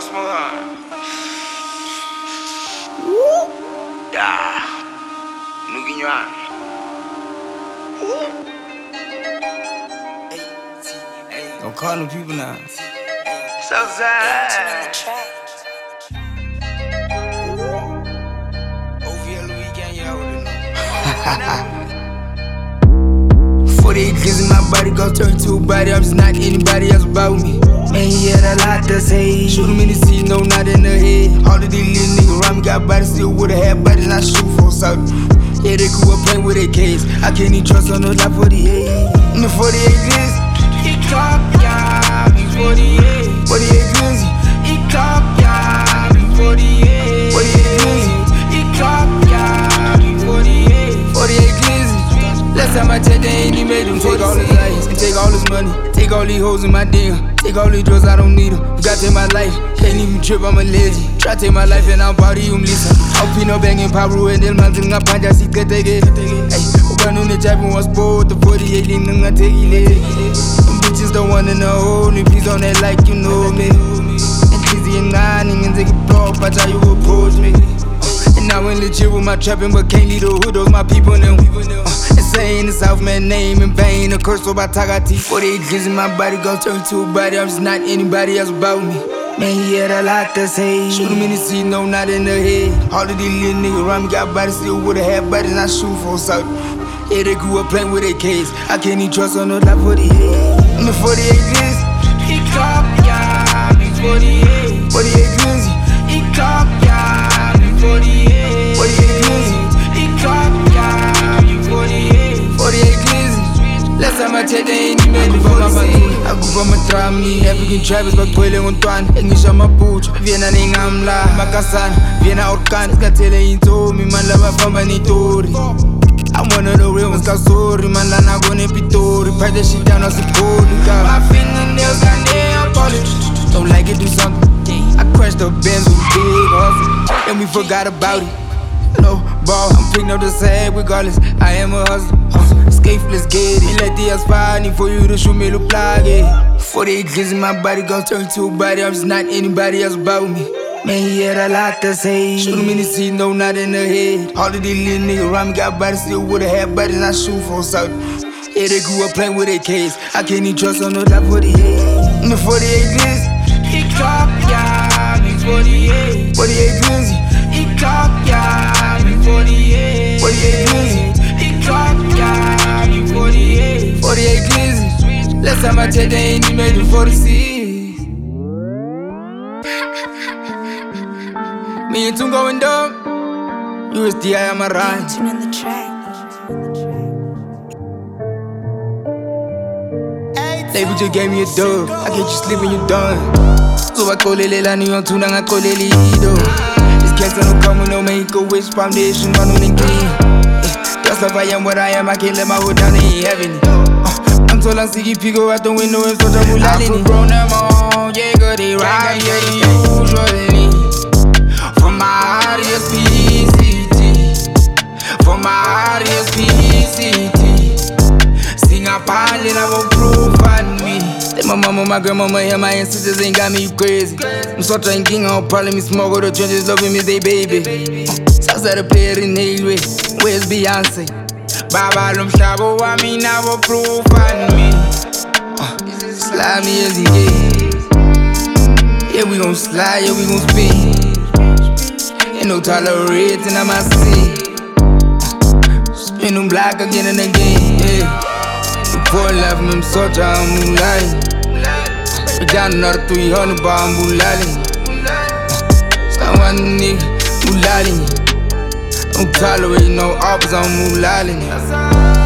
Yeah. Nuginyan. Don't call them people now. Southside. OVL weekend, you already know. 48 kids in my body, gon' turn to a body. I'm just not anybody else about me. Man, he had a lot to say. Shoot him in the seat, no, not in the head. All of these little niggas around me got bodies, still would've had bodies, and I shoot for something. Yeah, they grew up playing with their kids. I can't even trust on no top 48. In the 48 kids, he clock, yeah, me 48. 48 kids, he clock, yeah, me 48. 48 kids, he clock, yeah, me 48. 48 kids. Last time I checked, they ain't even made him take all his life and take all his money, take all these hoes in my DM, take all these drugs, I don't need them. Forgot to take my life, can't even trip, I'm a legend. Try to take my life and I'm proud of you, listen. I'll pin up banging Pablo and then man think I punch, I see que take it. Hey, open on the chapter was bored, the 48 in I take it. Them bitches don't wanna know me, please don't act like you know me. And Dizzy and Nine, and take a blow, watch how you approach me. And I went legit with my trapping, but can't leave the hood, those my people now. Saying the South man name in vain, a curse over Tagati. 48 kids in my body, gon' turn to a body. I'm just not anybody else about me. Man, he had a lot to say. Shoot him in the seat, no, not in the head. All of these little niggas around me got bodies, still would've had bodies, and I shoot for something. Yeah, they grew up playing with their kids. I can't even trust on no top 48. In the 48 kids, he clock, yeah, me 48. 48 kids, he clock, yeah, me 48. 48 kids, he clock, yeah, me 48. 48 glizzy. Last time I checked, they ain't even made it for my bagul. I grew from a trami, African Travis, but pwele untwan. English on my booch, Vienna ningamla, Makasan, Vienna Orkan. Skatele into me, man, lava famba nitori. I'm one of the real ones, sorry, man, lana gone pitori. Pack that shit down, I support it. My fingernails got nail polish. Don't like it, do something. I crashed the Benz with big hustle, and we forgot about it. No ball, I'm picking up the same regardless. I am a hustler. Escape, let's get it. Let the aspire for you to shoot me the plug. 48 kids in my body, gon' turn to a body. I'm just not anybody else about me. Man, he had a lot to say. Shoot him in the seat, no, not in the head. All of these little niggas around me got bodies, still would've had bodies, and I shoot for something. Yeah, they grew up playing with their kids. I can't even trust on no top 48. In the 48 kids, he clock, yeah, me 48. 48 kids, he clock, yeah, me 48. 48 kids, he clock, yeah, me 48. 48 kids. Last time I checked, they ain't even made it 46. Me and Toon going dumb. USD, I am a rhyme. Label just gave me a dub. I get you slipping, you done. So I call it Lelani on Tuna, I call it Lido. This cancer no come with no make a wish foundation, man on the green. Just like I am what I am, I can't let my hood down, they ain't having it. I'm so long, Siggy Pigo out the window and so trouble. I put grown them on, yeah, good, they ride, yeah, usually. From my heart, yes, PCT. From my heart, yes, PCT. Sing a pilot, I will proof on me. Then my mama, my grandmama, and my ancestors ain't got me crazy. I'm so drinking, I'll probably me smoke with the trenches, loving me, they baby. Southside a player in Haleway, where's Beyonce? Baba, them shabo, I mean, I will proof on me. Slide me as he is. Yeah, we gon' slide, yeah, we gon' spin. Ain't no tolerating, I'm a see. Spin them black again and again, yeah. Pour life, I'm such a moonlight. Down another 300 bar, I'm moonlighting. Stop one nigga, moonlighting. Don't tolerate no offers, I'm moonlighting.